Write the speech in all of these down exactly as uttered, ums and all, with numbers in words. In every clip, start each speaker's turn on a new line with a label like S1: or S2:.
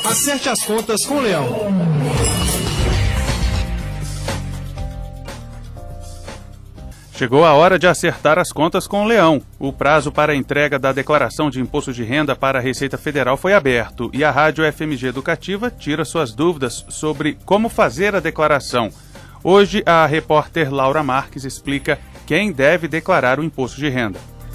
S1: Acerte as contas com o Leão.
S2: Chegou a hora de acertar as contas com o Leão. O prazo para a entrega da declaração de imposto de renda para a Receita Federal foi aberto e a Rádio F M G Educativa tira suas dúvidas sobre como fazer a declaração. Hoje, a repórter Laura Marques explica quem deve declarar o imposto de renda.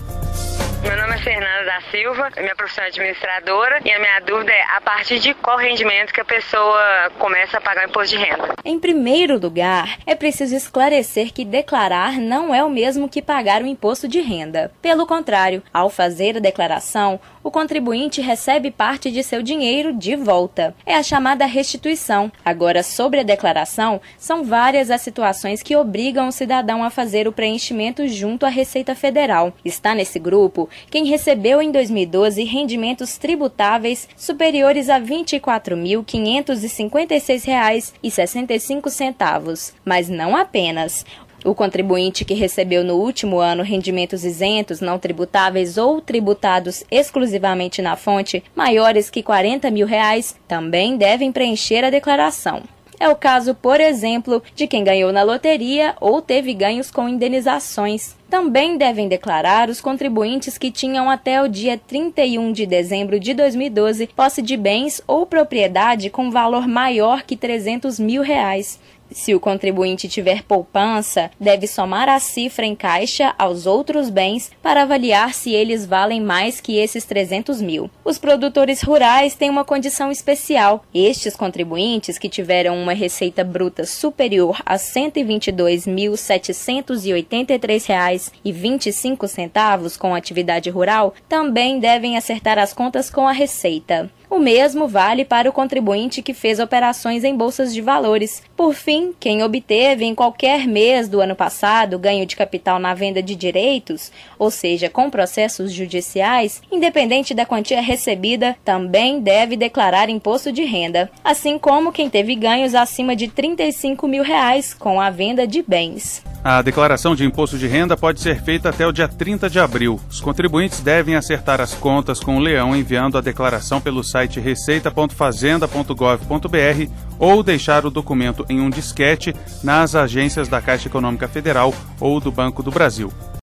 S3: Meu nome é Fernanda da Silva, minha profissão é administradora e a minha dúvida é a partir de qual rendimento que a pessoa começa a pagar o imposto de renda.
S4: Em primeiro lugar, é preciso esclarecer que declarar não é o mesmo que pagar o imposto de renda. Pelo contrário, ao fazer a declaração, o contribuinte recebe parte de seu dinheiro de volta. É a chamada restituição. Agora, sobre a declaração, são várias as situações que obrigam o cidadão a fazer o preenchimento junto à Receita Federal. Está nesse grupo quem recebeu em dois mil e doze rendimentos tributáveis superiores a vinte e quatro mil quinhentos e cinquenta e seis reais e sessenta e cinco centavos. Mas não apenas. O contribuinte que recebeu no último ano rendimentos isentos, não tributáveis ou tributados exclusivamente na fonte, maiores que quarenta mil reais, também devem preencher a declaração. É o caso, por exemplo, de quem ganhou na loteria ou teve ganhos com indenizações. Também devem declarar os contribuintes que tinham até o dia trinta e um de dezembro de dois mil e doze posse de bens ou propriedade com valor maior que trezentos mil reais. Se o contribuinte tiver poupança, deve somar a cifra em caixa aos outros bens para avaliar se eles valem mais que esses trezentos mil. Os produtores rurais têm uma condição especial. Estes contribuintes que tiveram uma receita bruta superior a cento e vinte e dois mil setecentos e oitenta e três reais e vinte e cinco centavos com atividade rural também devem acertar as contas com a Receita. O mesmo vale para o contribuinte que fez operações em bolsas de valores. Por fim, quem obteve em qualquer mês do ano passado ganho de capital na venda de direitos, ou seja, com processos judiciais, independente da quantia recebida, também deve declarar imposto de renda, assim como quem teve ganhos acima de trinta e cinco mil reais com a venda de bens.
S2: A declaração de imposto de renda pode ser feita até o dia trinta de abril. Os contribuintes devem acertar as contas com o Leão enviando a declaração pelo site receita ponto fazenda ponto gov ponto br ou deixar o documento em um disquete nas agências da Caixa Econômica Federal ou do Banco do Brasil.